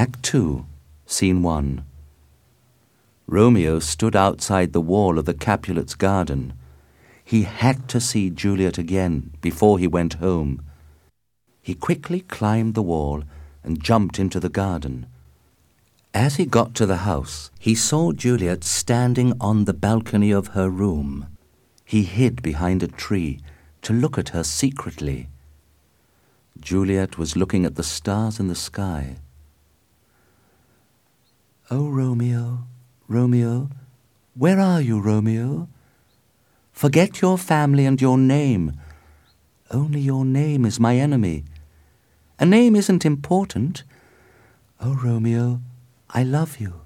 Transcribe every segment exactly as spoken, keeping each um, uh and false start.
Act two, Scene one. Romeo stood outside the wall of the Capulets' garden. He had to see Juliet again before he went home. He quickly climbed the wall and jumped into the garden. As he got to the house, he saw Juliet standing on the balcony of her room. He hid behind a tree to look at her secretly. Juliet was looking at the stars in the sky. "Oh, Romeo, Romeo, where are you, Romeo? Forget your family and your name. Only your name is my enemy. A name isn't important. Oh, Romeo, I love you."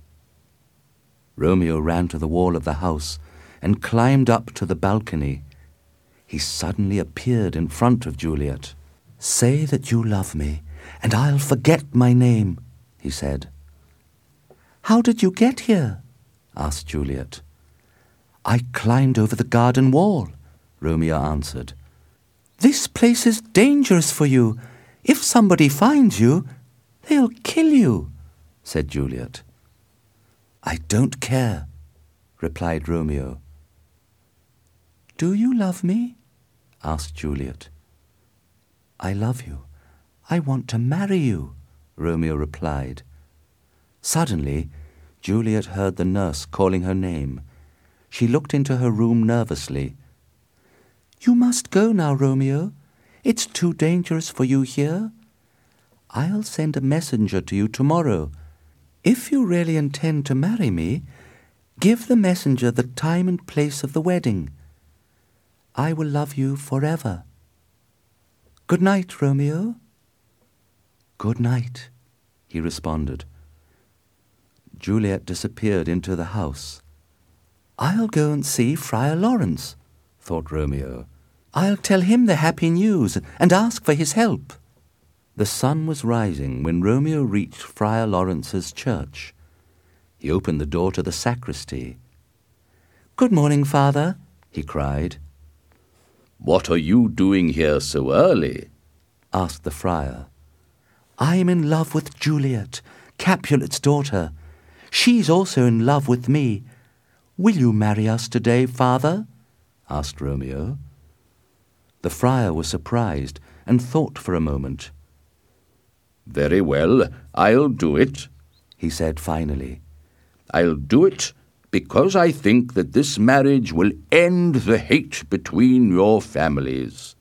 Romeo ran to the wall of the house and climbed up to the balcony. He suddenly appeared in front of Juliet. "Say that you love me, and I'll forget my name," he said. "How did you get here?" asked Juliet. "I climbed over the garden wall," Romeo answered. "This place is dangerous for you. If somebody finds you, they'll kill you," said Juliet. "I don't care," replied Romeo. "Do you love me?" asked Juliet. "I love you. I want to marry you," Romeo replied. Suddenly, Juliet heard the nurse calling her name. She looked into her room nervously. "You must go now, Romeo. It's too dangerous for you here. I'll send a messenger to you tomorrow. If you really intend to marry me, give the messenger the time and place of the wedding. I will love you forever. Good night, Romeo." "Good night," he responded. Juliet disappeared into the house. "I'll go and see Friar Lawrence," thought Romeo. "I'll tell him the happy news and ask for his help." The sun was rising when Romeo reached Friar Lawrence's church. He opened the door to the sacristy. "Good morning, Father," he cried. "What are you doing here so early?" asked the friar. "I'm in love with Juliet, Capulet's daughter. She's also in love with me. Will you marry us today, Father?" asked Romeo. The friar was surprised and thought for a moment. "Very well, I'll do it," he said finally. "I'll do it because I think that this marriage will end the hate between your families."